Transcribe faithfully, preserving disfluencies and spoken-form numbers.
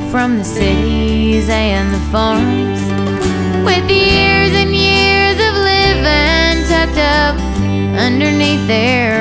from the cities and the farms, with years and years of living tucked up underneath their